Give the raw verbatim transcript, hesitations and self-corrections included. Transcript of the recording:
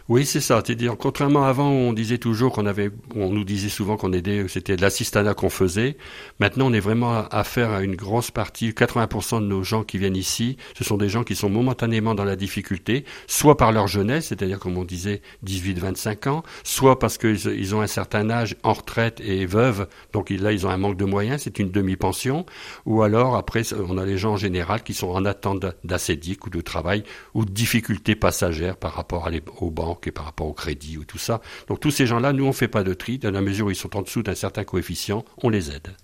Oui, c'est ça. C'est-à-dire, contrairement à avant, où on disait toujours qu'on avait, on nous disait souvent qu'on aidait, c'était de l'assistanat qu'on faisait. Maintenant, on est vraiment à faire à une grosse partie, quatre-vingts pour cent de nos gens qui viennent ici, ce sont des gens qui sont momentanément dans la difficulté, soit par leur jeunesse, c'est-à-dire, comme on disait, dix-huit vingt-cinq ans, soit parce qu'ils ils ont un certain âge en retraite et veuves, donc là, ils ont un manque de moyens, c'est une demi-pension, ou alors, après, on a les gens en général qui sont en attente d'acédique ou de travail, ou de difficultés passagères par rapport à les, aux banques et par rapport au crédit ou tout ça. Donc tous ces gens-là, nous on fait pas de tri, dans la mesure où ils sont en dessous d'un certain coefficient, on les aide.